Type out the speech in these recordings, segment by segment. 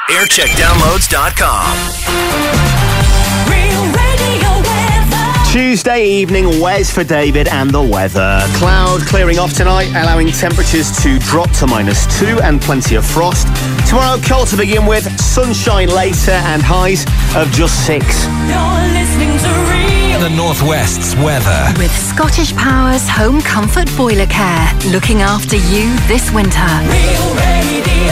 Aircheckdownloads.com. Tuesday evening, Wes for David and the weather. Cloud clearing off tonight, allowing temperatures to drop to -2 and plenty of frost. Tomorrow, cold to begin with, sunshine later and highs of just 6. You're listening to Real. The Northwest's weather. With Scottish Power's Home Comfort Boiler Care. Looking after you this winter. Real Radio.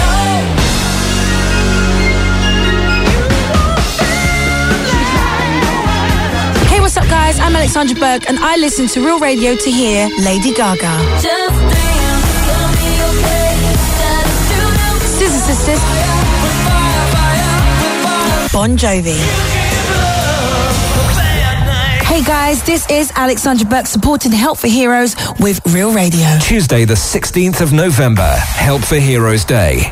What's up, guys? I'm Alexandra Burke, and I listen to Real Radio to hear Lady Gaga, Scissor Sisters, Bon Jovi. Hey guys, this is Alexandra Burke supporting Help for Heroes with Real Radio. Tuesday, the 16th of November, Help for Heroes Day.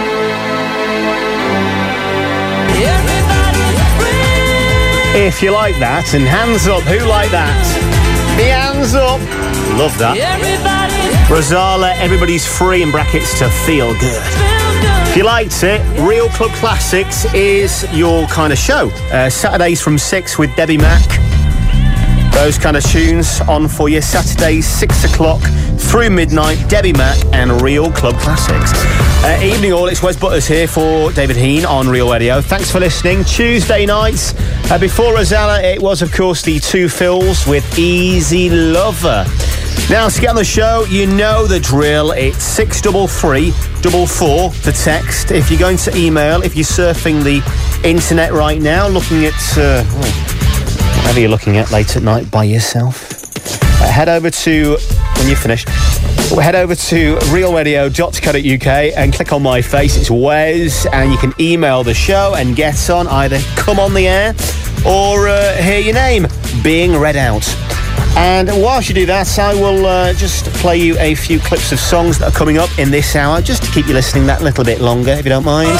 If you like that, and hands up, who like that? The hands up. Love that. Rosala, Everybody's Free in brackets to feel good. If you liked it, Real Club Classics is your kind of show. Saturdays from 6 with Debbie Mack. Those kind of tunes on for you. Saturdays, 6 o'clock through midnight, Debbie Mack and Real Club Classics. Evening all, it's Wes Butters here for David Heen on Real Radio. Thanks for listening. Tuesday nights, before Rosala, it was, of course, the two Phils with Easy Lover. Now, to get on the show, you know the drill. It's 63344 to text. If you're going to email, if you're surfing the internet right now, looking at... whatever you're looking at late at night by yourself, head over to, when you're finished, head over to realradio.co.uk and click on my face. It's Wes, and you can email the show and get on, either come on the air or hear your name being read out. And whilst you do that, I will just play you a few clips of songs that are coming up in this hour, just to keep you listening that little bit longer, if you don't mind.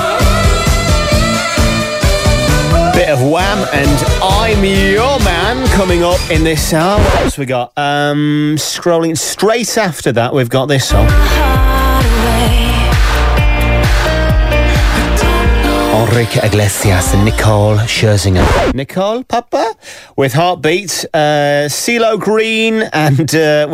Bit of Wham and I'm Your Man coming up in this hour. What else we got? Scrolling straight after that, we've got this song. Enrique Iglesias and Nicole Scherzinger. Nicole, Papa? With Heartbeat, CeeLo Green and,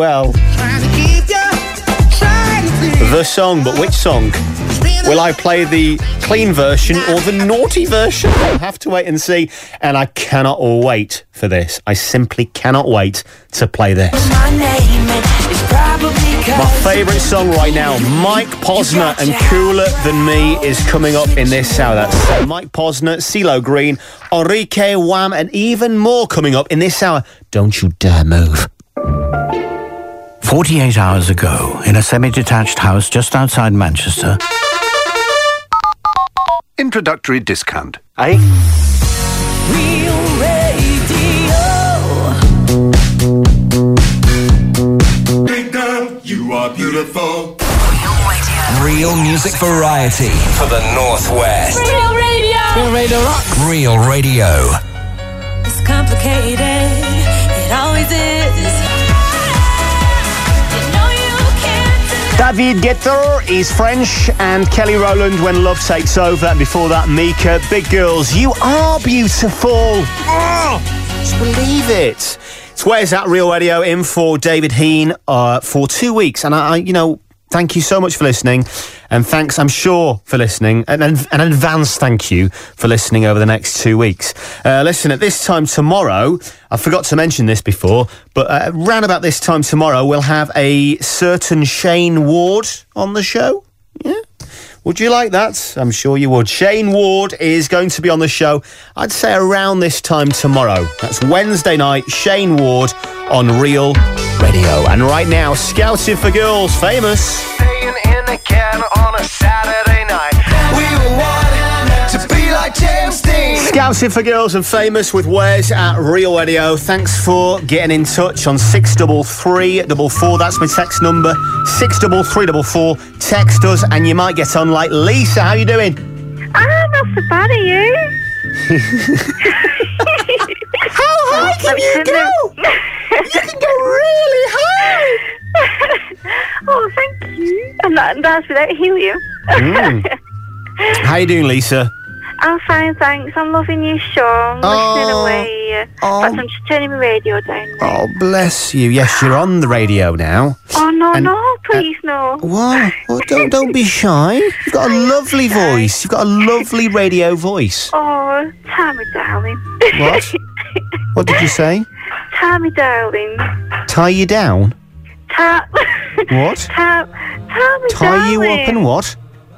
the song. But which song? Will I play the clean version or the naughty version? I'll have to wait and see. And I cannot wait for this. I simply cannot wait to play this. My favourite song right now, Mike Posner and Cooler Than Me, is coming up in this hour. That's Mike Posner, CeeLo Green, Enrique, Wham, and even more coming up in this hour. Don't you dare move. 48 hours ago, in a semi-detached house just outside Manchester... Introductory discount, eh? Real Radio. Big girl, you are beautiful. Real music variety for the Northwest. Real Radio. Real Radio rocks. Real Radio. It's complicated. It always is. David Guetta is French, and Kelly Rowland, When Love Takes Over. And before that, Mika, Big Girls, You Are Beautiful. Oh, just believe it. It's Where's That Real Radio in for David Heen for 2 weeks. And I thank you so much for listening. And thanks, I'm sure, for listening. And an advance thank you for listening over the next 2 weeks. Listen, at this time tomorrow, I forgot to mention this before, but around about this time tomorrow, we'll have a certain Shane Ward on the show. Yeah? Would you like that? I'm sure you would. Shane Ward is going to be on the show, I'd say around this time tomorrow. That's Wednesday night, Shane Ward on Real Radio. And right now, Scouted for Girls, Famous. Staying in a can on a Saturday night. We were wanting to be like James Dean. Scouted for Girls and Famous with Wes at Real Radio. Thanks for getting in touch on 63344. That's my text number, 63344. Text us and you might get on like Lisa. How you doing? Not so bad, are you? How high can you go? You can go really high. Oh, thank you. And that's without helium. How you doing, Lisa? I'm fine, thanks. I'm loving your show. I'm listening away. I'm just turning my radio down now. Oh, bless you. Yes, you're on the radio now. Oh, no, please, no. What? Well, don't be shy. You've got a lovely voice. You've got a lovely radio voice. Oh, Tammy, darling. What? What did you say? Tammy, darling. Tie you down? What? Tammy, Tie you up and what?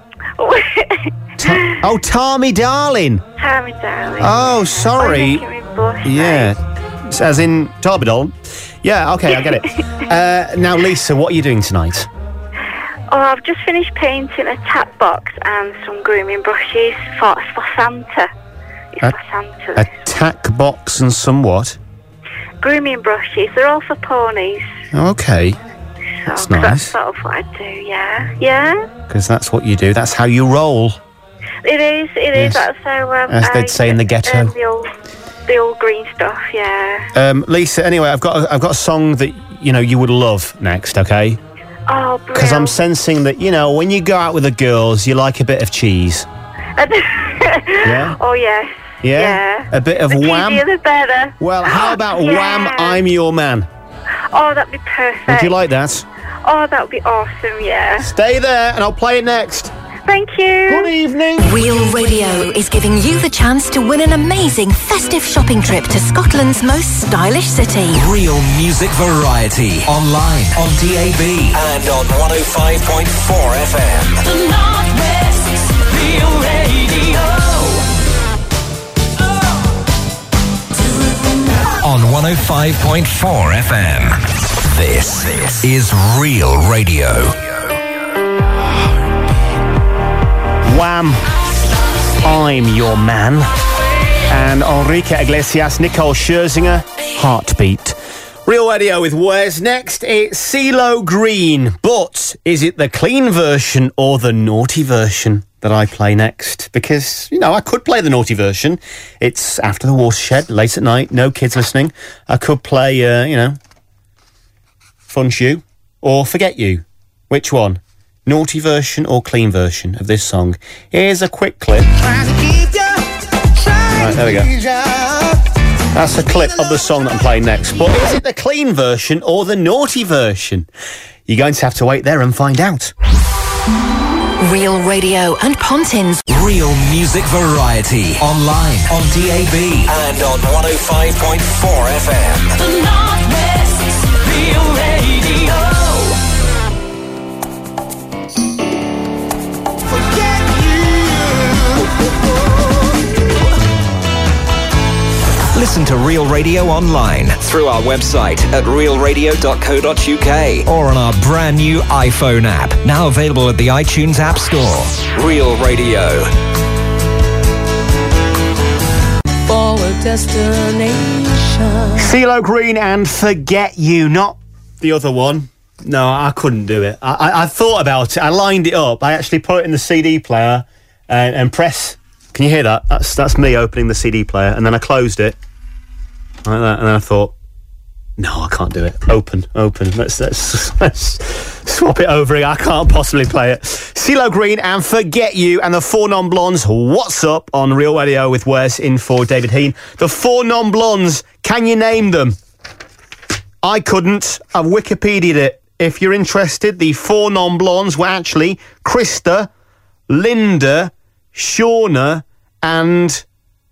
Tommy, darling. Tammy, darling. Oh, sorry. Yeah. As in Tommy, darling. Yeah, okay, I get it. Now, Lisa, what are you doing tonight? Oh, I've just finished painting a tap box and some grooming brushes for Santa. It's for Santa. A tack box and some what? Grooming brushes. They're all for ponies. Okay. That's nice. That's sort of what I do, yeah. Yeah? Because that's what you do. That's how you roll. It is. Yes. That's how... As they'd say in the ghetto. The old green stuff, yeah. Lisa, anyway, I've got a song that, you would love next, okay? Oh, because I'm sensing that, when you go out with the girls, you like a bit of cheese. Yeah? Oh, yes. Yeah? A bit of the Wham? The better. Well, how about Wham, I'm Your Man? Oh, that'd be perfect. Would you like that? Oh, that would be awesome, yeah. Stay there and I'll play it next. Thank you. Good evening. Real Radio is giving you the chance to win an amazing festive shopping trip to Scotland's most stylish city. Real music variety. Online, on DAB, and on 105.4 FM. The North West's Real Radio. On 105.4 FM. This is Real Radio. Wham, I'm Your Man. And Enrique Iglesias, Nicole Scherzinger, Heartbeat. Real Radio with Where's Next? It's CeeLo Green. But is it the clean version or the naughty version that I play next? Because, I could play the naughty version. It's after the watershed, late at night, no kids listening. I could play, Fun Shoe or Forget You. Which one? Naughty version or clean version of this song? Here's a quick clip. Right, there we go. That's a clip of the song that I'm playing next. But is it the clean version or the naughty version? You're going to have to wait there and find out. Real Radio and Pontins. Real music variety. Online, on DAB, and on 105.4 FM. The North West's Real Radio. Listen to Real Radio online through our website at realradio.co.uk or on our brand new iPhone app, now available at the iTunes App Store. Real Radio. For a destination. CeeLo Green and Forget You, not the other one. No, I couldn't do it. I thought about it. I lined it up. I actually put it in the CD player and press. Can you hear that? That's me opening the CD player, and then I closed it like that, and then I thought, no, I can't do it. Open. Let's swap it over here. I can't possibly play it. CeeLo Green and Forget You, and the Four Non-Blondes. What's up on Real Radio with Wes in for David Heen. The Four Non-Blondes. Can you name them? I couldn't. I've Wikipedia'd it. If you're interested, the Four Non-Blondes were actually Krista, Linda, Shauna and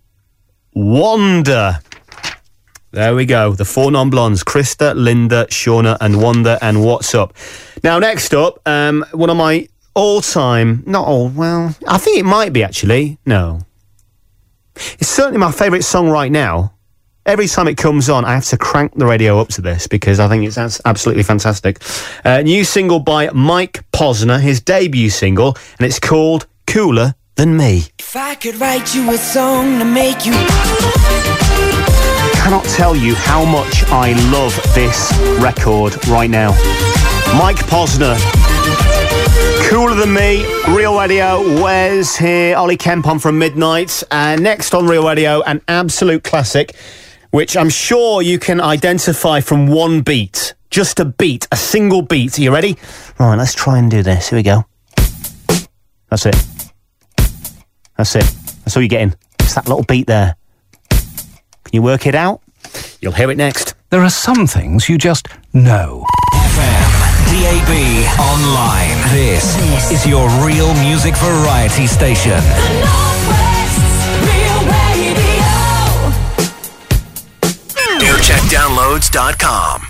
Wanda. There we go. The Four Non-Blondes. Krista, Linda, Shauna and Wanda. And what's up? Now, next up, one of my all-time... I think it might be, actually. No. It's certainly my favourite song right now. Every time it comes on, I have to crank the radio up to this because I think it's absolutely fantastic. New single by Mike Posner, his debut single, and it's called Cooler Than Me. If I could write you a song to make you... Cannot tell you how much I love this record right now. Mike Posner, Cooler Than Me, Real Radio, Wes here, Ollie Kemp on from midnight. And next on Real Radio, an absolute classic, which I'm sure you can identify from one beat. Just a beat, a single beat. Are you ready? Right, let's try and do this. Here we go. That's it. That's it. That's all you're getting. It's that little beat there. Can you work it out? You'll hear it next. There are some things you just know. FM, DAB, online. This is your real music variety station. Aircheckdownloads.com.